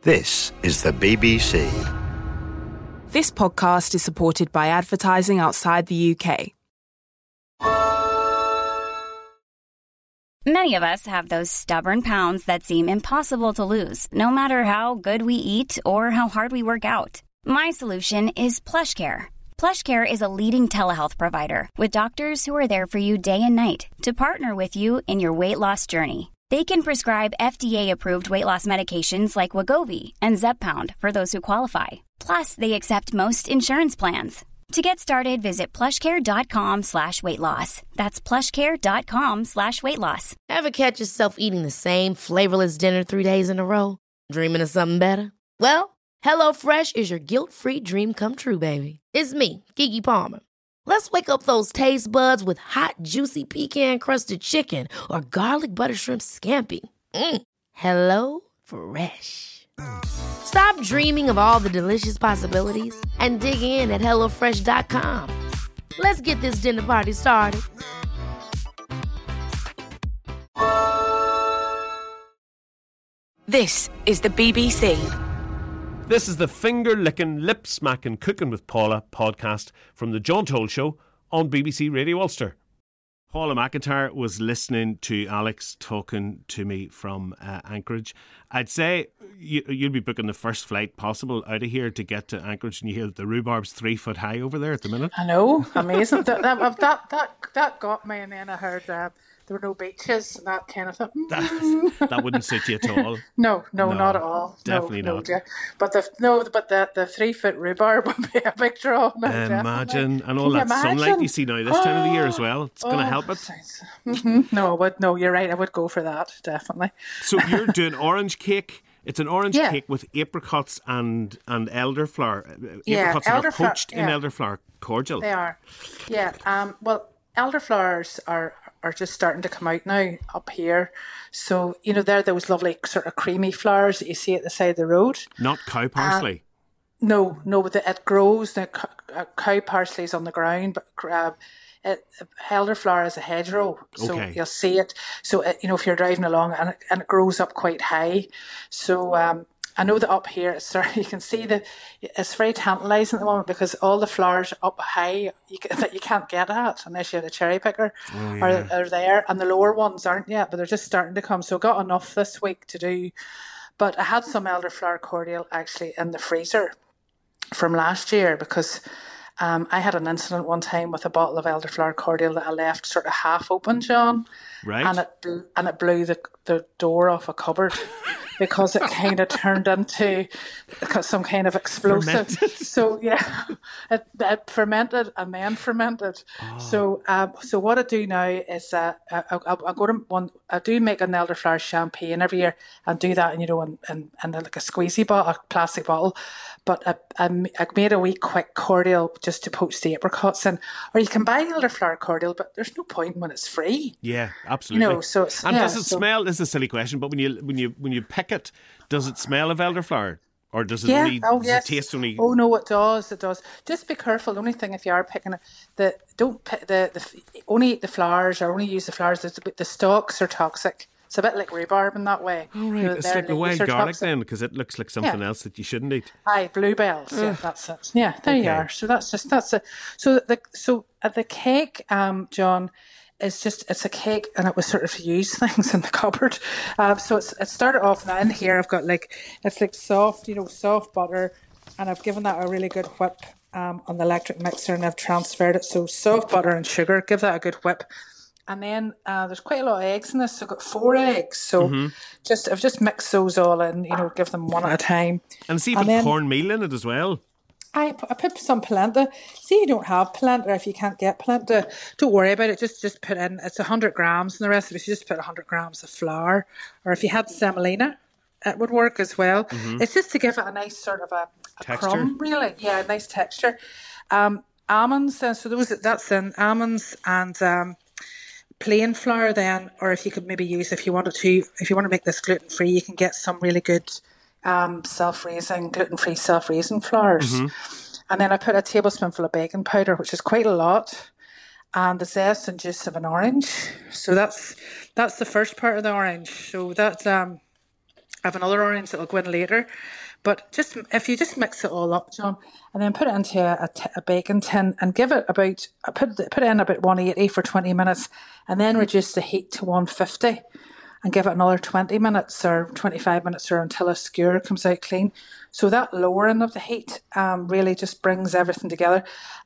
This is the BBC. This podcast is supported by advertising outside the UK. Many of us have those stubborn pounds that seem impossible to lose, no matter how good we eat or how hard we work out. My solution is PlushCare. PlushCare is a leading telehealth provider with doctors who are there for you day and night to partner with you in your weight loss journey. They can prescribe FDA-approved weight loss medications like Wegovy and Zepbound for those who qualify. Plus, they accept most insurance plans. To get started, visit plushcare.com/weightloss. That's plushcare.com/weightloss. Ever catch yourself eating the same flavorless dinner 3 days in a row? Dreaming of something better? Well, HelloFresh is your guilt-free dream come true, baby. It's me, Keke Palmer. Let's wake up those taste buds with hot, juicy pecan-crusted chicken or garlic butter shrimp scampi. Hello Fresh. Stop dreaming of all the delicious possibilities and dig in at HelloFresh.com. Let's get this dinner party started. This is the BBC. This is the finger-licking, lip-smacking Cooking with Paula podcast from the John Toll Show on BBC Radio Ulster. Paula McIntyre was listening to Alex talking to me from Anchorage. I'd say you'll be booking the first flight possible out of here to get to Anchorage, and you hear that the rhubarb's 3 foot high over there at the minute. I know, amazing. that got me, and then I heard there were no beaches and that kind of thing. That wouldn't suit you at all. No, not at all. Definitely not. Yeah. But the 3 foot rhubarbs would be a big draw. No, imagine, and all that sunlight you see now this time of the year as well. It's going to help it. No, you're right. I would go for that, definitely. So you're doing orange cake. It's an orange cake with apricots and elderflower. Apricots that are poached in elderflower cordial. They are. Yeah. Well, elderflowers are just starting to come out now up here. So, they're those lovely sort of creamy flowers that you see at the side of the road. Not cow parsley. No, but it grows. The cow parsley is on the ground, but elderflower is a hedgerow, so you'll see it. So if you're driving along and it grows up quite high. So I know that up here, you can see it's very tantalising at the moment because all the flowers up high that you can't get at unless you had a cherry picker are there, and the lower ones aren't yet, but they're just starting to come. So I got enough this week to do. But I had some elderflower cordial actually in the freezer from last year because I had an incident one time with a bottle of elderflower cordial that I left sort of half open, John. Right. And it blew the door off a cupboard because it kind of turned into some kind of explosive. So it fermented and then fermented. Oh. So what I do now is I do make an elderflower champagne every year and do that, in like a squeezy bottle, a plastic bottle. But I made a wee quick cordial just to poach the apricots in. Or you can buy elderflower cordial, but there's no point when it's free. Yeah, absolutely. Does it smell? This is a silly question, but when you pick it, does it smell of elderflower, or does it only taste only? Oh no, it does. It does. Just be careful. The only thing, if you are picking it, don't pick only eat the flowers, or only use the flowers. The stalks are toxic. It's a bit like rhubarb in that way. Oh, right. It's like the wild garlic then, because it looks like something else that you shouldn't eat. Aye, bluebells. Yeah, that's it. Yeah, there you are. So that's it. So the cake, John, it's a cake, and it was sort of used things in the cupboard. So it started off now in here. I've got it's like soft, soft butter, and I've given that a really good whip on the electric mixer, and I've transferred it. So soft butter and sugar, give that a good whip. And then there's quite a lot of eggs in this. So I've got 4 eggs. So I've just mixed those all in, give them one at a time. And see, you put cornmeal in it as well. I put some polenta. See, you don't have polenta, if you can't get polenta, don't worry about it. Just put in, it's 100 grams, and the rest of it, you just put 100 grams of flour. Or if you had semolina, it would work as well. Mm-hmm. It's just to give it a nice sort of a crumb, really. Yeah, a nice texture. Almonds, so that's in almonds and plain flour then, or if you could maybe use, if you want to make this gluten free, you can get some really good gluten free self-raising flours. Mm-hmm. And then I put a tablespoonful of baking powder, which is quite a lot, and the zest and juice of an orange. So that's the first part of the orange. So that's I have another orange that will go in later. But if you just mix it all up, John, and then put it into a baking tin and give it about, put it in about 180 for 20 minutes and then reduce the heat to 150 and give it another 20 minutes or 25 minutes or until a skewer comes out clean. So that lowering of the heat really just brings everything together.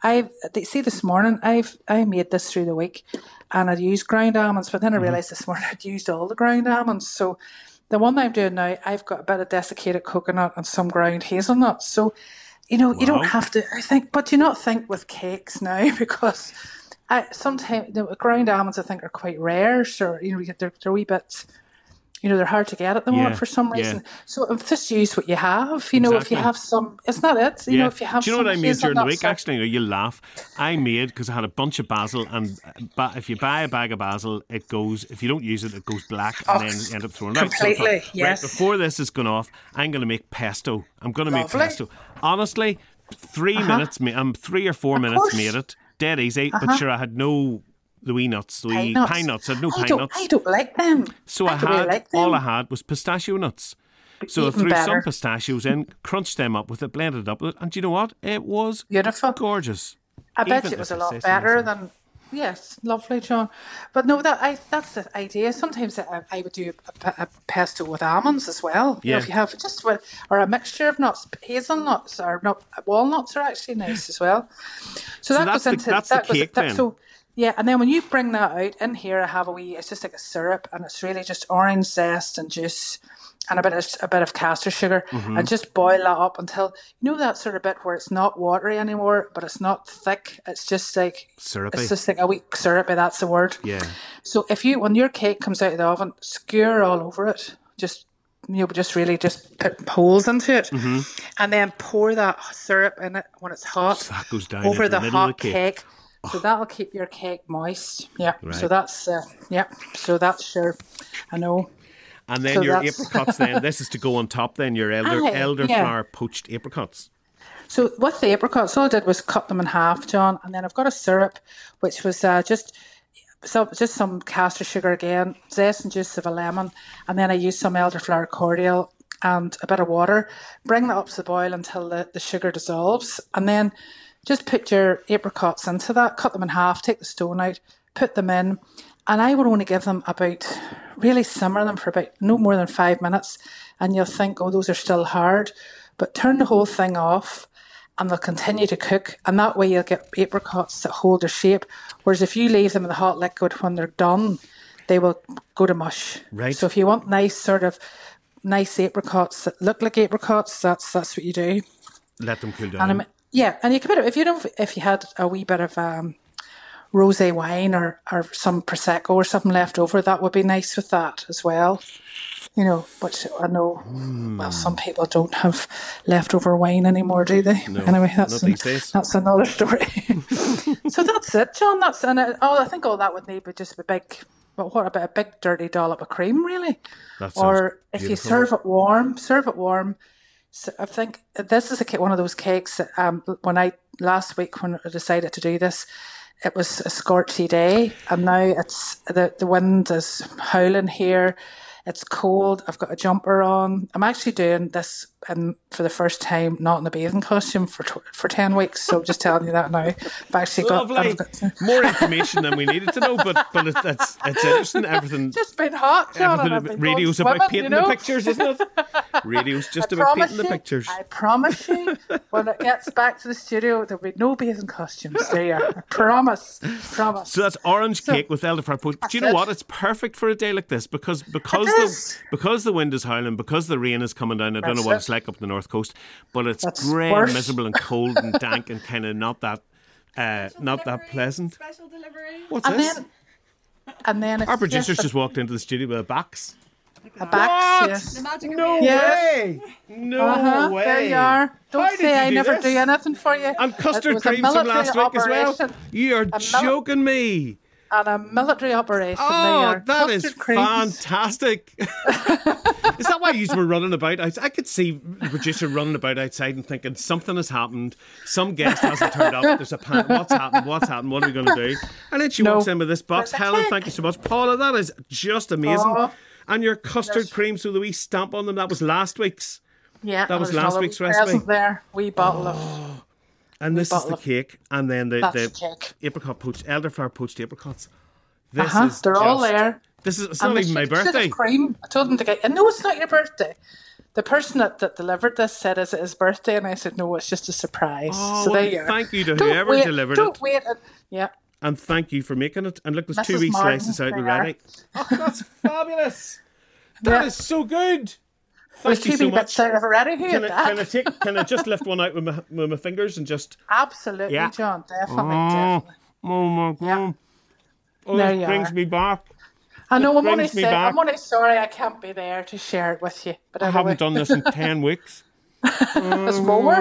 This morning, I made this through the week and I'd used ground almonds, but then I realised this morning I'd used all the ground almonds. So the one I'm doing now, I've got a bit of desiccated coconut and some ground hazelnuts. So, you don't have to, I think, but do you not think with cakes now? Because sometimes the ground almonds, I think, are quite rare. So, they're a wee bit, they're hard to get at the moment for some reason. So just use what you have. If you have some, it's not it. If you have. Do you know what I made during the week? Actually, you'll laugh. I made, because I had a bunch of basil, and if you buy a bag of basil, it goes. If you don't use it, it goes black, and then you end up throwing it out. Completely. Yes. Right, before this is gone off, I'm going to make pesto. I'm going to make pesto. Honestly, 3 minutes. 3 or 4 minutes made it. Dead easy. But sure, I had no. The wee nuts, pine nuts. I had no pine nuts. I don't like them. So all I had was pistachio nuts. So I threw some pistachios in, crunched them up with it, blended it up with it, and do you know what? It was beautiful, gorgeous. I bet you it was a lot better than. Yes, lovely, John. But no, that's the idea. Sometimes I would do a pesto with almonds as well. Yeah. If you have or a mixture of nuts, hazelnuts or walnuts are actually nice as well. So that's the cake then. Yeah, and then when you bring that out, in here I have it's just like a syrup, and it's really just orange zest and juice and a bit of castor sugar, and just boil that up until, that sort of bit where it's not watery anymore, but it's not thick. It's just like syrupy. It's just like a wee syrupy, that's the word. Yeah. So when your cake comes out of the oven, skewer all over it. Just really put holes into it, and then pour that syrup in it when it's hot. So that goes down over into the hot cake. So that'll keep your cake moist. Yeah. Right. So that's So that's sure. I know. And then your apricots. Then this is to go on top. Then your elderflower poached apricots. So with the apricots, all I did was cut them in half, John, and then I've got a syrup, which was just some castor sugar again, zest and juice of a lemon, and then I used some elderflower cordial and a bit of water. Bring that up to the boil until the sugar dissolves, and then just put your apricots into that, cut them in half, take the stone out, put them in, and I would only give them simmer them for about no more than 5 minutes, and you'll think, oh, those are still hard, but turn the whole thing off and they'll continue to cook, and that way you'll get apricots that hold their shape, whereas if you leave them in the hot liquid when they're done, they will go to mush. Right. So if you want nice apricots that look like apricots, that's what you do. Let them cool down. And you can put it, if you had a wee bit of rosé wine or some prosecco or something left over, that would be nice with that as well. Which I know, well, some people don't have leftover wine anymore, do they? No, anyway, that's another story. So that's it, John. I think all that would need would just be big. But what about a big dirty dollop of cream, really? Or if you serve it warm. So I think this is one of those cakes that last week when I decided to do this, it was a scorchy day, and now it's the wind is howling here. It's cold. I've got a jumper on. I'm actually doing this for the first time, not in a bathing costume for 10 weeks. So just telling you that now. I've actually got more information than we needed to know, but it's interesting. Everything just been hot, John. Radio's about painting the pictures, isn't it? Radio's just about painting the pictures. I promise you, when it gets back to the studio, there'll be no bathing costumes there. I promise. So that's orange cake with elderflower poached. Do you know what? It's perfect for a day like this because the wind is howling, because the rain is coming down. I don't know what it's like up the north coast, but it's grey and miserable and cold and dank and kind of not that pleasant. Special delivery. What's this? And then our producers just walked into the studio with a box. A box, yes. The magic No way! No way! There you are. Don't say I never do anything for you. And custard cream from last week as well. You are joking me. And a military operation. Oh, that is fantastic. Is that why you were running about? I could see the producer running about outside and thinking something has happened. Some guest hasn't turned up. There's a pan. What's happened? What are we going to do? And then she walks in with this box. Helen, thank you so much. Paula, that is just amazing. And your custard creams with a wee stamp on them, that was last week's. Yeah. That was last week's recipe. There, wee bottle of... And this is the cake. And then the cake. Apricot poached, elderflower poached apricots. This is they're all there. It's not even my birthday. Cream. I told them to get... No, it's not your birthday. The person that delivered this said, is it his birthday? And I said, no, it's just a surprise. Oh, so there you are. Thank you to whoever delivered it. Don't wait. Yeah. And thank you for making it. And look, there's 2 wee slices out already. Oh, that's fabulous. That is so good. Thank you so much. Can I just lift one out with my fingers and just... Absolutely, John. Definitely. Oh my God. Oh, there this brings me back. I know, I'm only sorry I can't be there to share it with you. But I haven't done this in 10 weeks. There's more.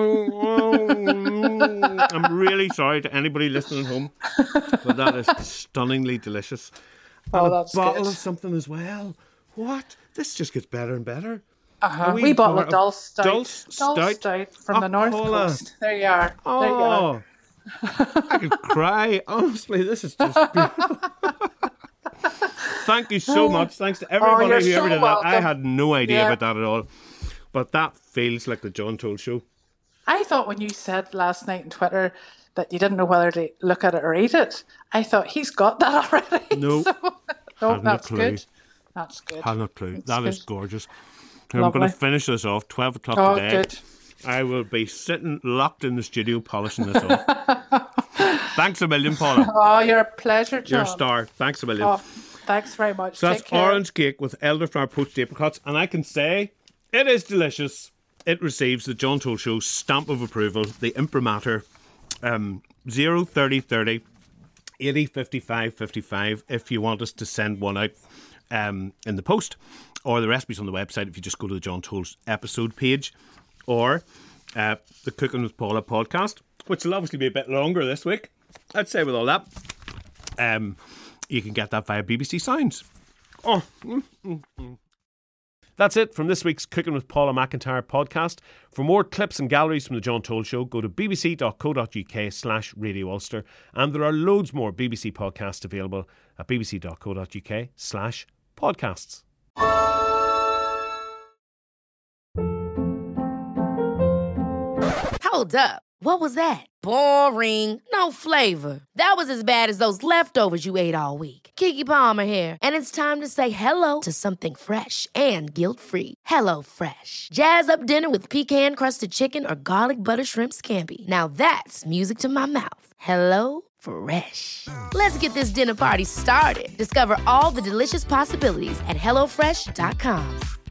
I'm really sorry to anybody listening at home, but that is stunningly delicious. And that's a bottle good. of something as well. What? This just gets better and better. We bottle of Dull Stout. Dull Stout from the North Coast. There you are. Oh, I could cry. Honestly, this is just beautiful. Thank you so much. Thanks to everybody who ever did that. I had no idea about that at all. But that feels like the John Toll Show. I thought when you said last night on Twitter that you didn't know whether to look at it or eat it, I thought he's got that already. No, that's good. That's good. Had no clue. That is gorgeous. I'm going to finish this off 12 o'clock today. Good. I will be sitting locked in the studio polishing this off. Thanks a million, Paula. Oh, you're a pleasure, John. You're a star. Thanks a million. Oh, thanks very much. So that's orange cake with elderflower poached apricots, and I can say it is delicious. It receives the John Toll Show stamp of approval, the imprimatur, 03030 80 55 55 if you want us to send one out in the post, or the recipe's on the website if you just go to the John Toll's episode page, or the Cooking with Paula podcast, which will obviously be a bit longer this week. I'd say with all that, you can get that via BBC Sounds. That's it from this week's Cooking with Paula McIntyre podcast. For more clips and galleries from the John Toll Show, go to bbc.co.uk/Radio Ulster, and there are loads more BBC podcasts available at bbc.co.uk/podcasts. Hold up. What was that? Boring. No flavor. That was as bad as those leftovers you ate all week. Keke Palmer here, and it's time to say hello to something fresh and guilt-free. Hello Fresh. Jazz up dinner with pecan-crusted chicken or garlic butter shrimp scampi. Now that's music to my mouth. Hello Fresh. Let's get this dinner party started. Discover all the delicious possibilities at HelloFresh.com.